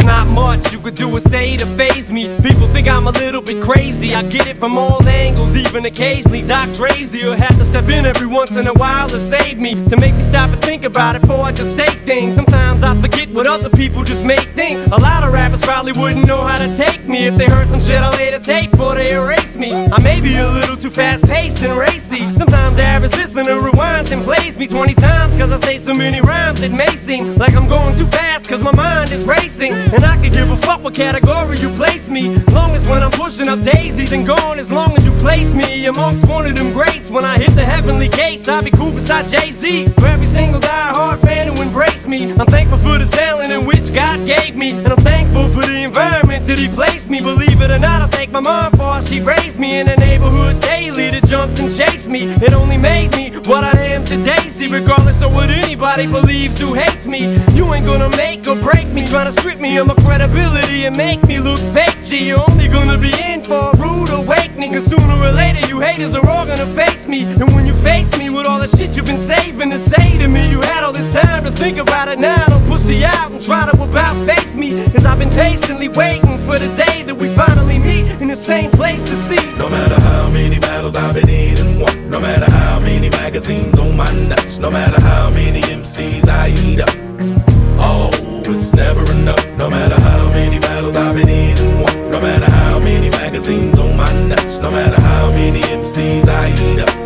not much you could do or say to faze me. People think I'm a little bit crazy. I get it from all angles, even occasionally. Doc Drazy will have to step in every once in a while to save me, to make me stop and think about it before I just say things. Sometimes I forget what other people just make think. A lot of rappers probably wouldn't know how to take me if they heard some shit I later take before they erase me. I may be a little too fast-paced and racy. Sometimes the average listener rewinds and plays me 20 times cause I say so many rhymes it may seem like I'm going too fast cause my mind is racing. And I could give a fuck what category you place me, long as when I'm pushing up daisies and gone, as long as you place me amongst one of them greats. When I hit the heavenly gates, I'll be cool beside Jay-Z. For every single die-hard fan who embraced me, I'm thankful for the talent in which God gave me, and I'm thankful for the environment that He placed me. Believe it or not, I thank my mom for how she raised me in the neighborhood daily that jumped and chased me. It only made me what I am today. See, regardless of what anybody believes who hates me, you ain't gonna make or break me, trying to strip me of my credibility and make me look fake. G, you're only gonna be in for a rude awakening, cause sooner or later you haters are all gonna face me. And when you face me with all the shit you've been saving to say to me, you had all this time to think about it. Now don't pussy out and try to about face me, cause I've been patiently waiting for the day that we finally meet in the same place to see. No matter how many battles I've been in and won, no matter how many magazines on my nuts, no matter how many MCs I eat up, oh, it's never enough. No matter how many battles I've been in and won, no matter how many magazines on my nuts, no matter how many MCs I eat up,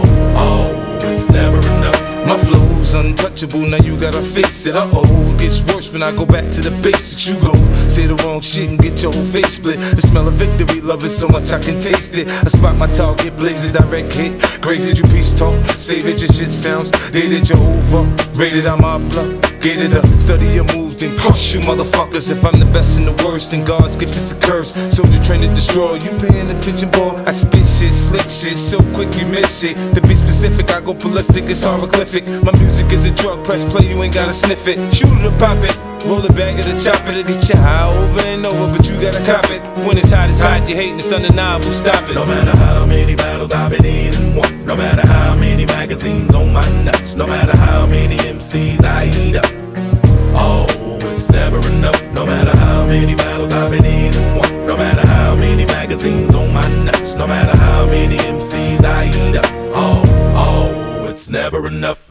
oh, it's never enough. My flow's untouchable, now you gotta face it. Uh-oh, it gets worse when I go back to the basics. You go say the wrong shit and get your whole face split. The smell of victory, love it so much I can taste it. I spot my target, blaze a direct hit. Grazed you peace talk, save it, your shit sounds dated, you're over. Rated, I'm obligated to study your moves and crush you motherfuckers. If I'm the best and the worst, then God's gift is a curse. So the train to destroy, you paying attention, boy? I spit shit, slick shit, so quick you miss it. To be specific, I go ballistic, it's hieroglyphic. My music is a drug, press play, you ain't gotta sniff it. Shoot it or pop it, roll it back or chop it. To get you high over and over, but you gotta cop it. When it's hot, you hating, it's undeniable, stop it. No matter how many battles I've been in and won, no matter how many magazines on my nuts, no matter how many MCs I eat up, oh, it's never enough. No matter how many battles I've been in and won, no matter how many magazines on my nuts, no matter how many MCs I eat up, oh, it's never enough.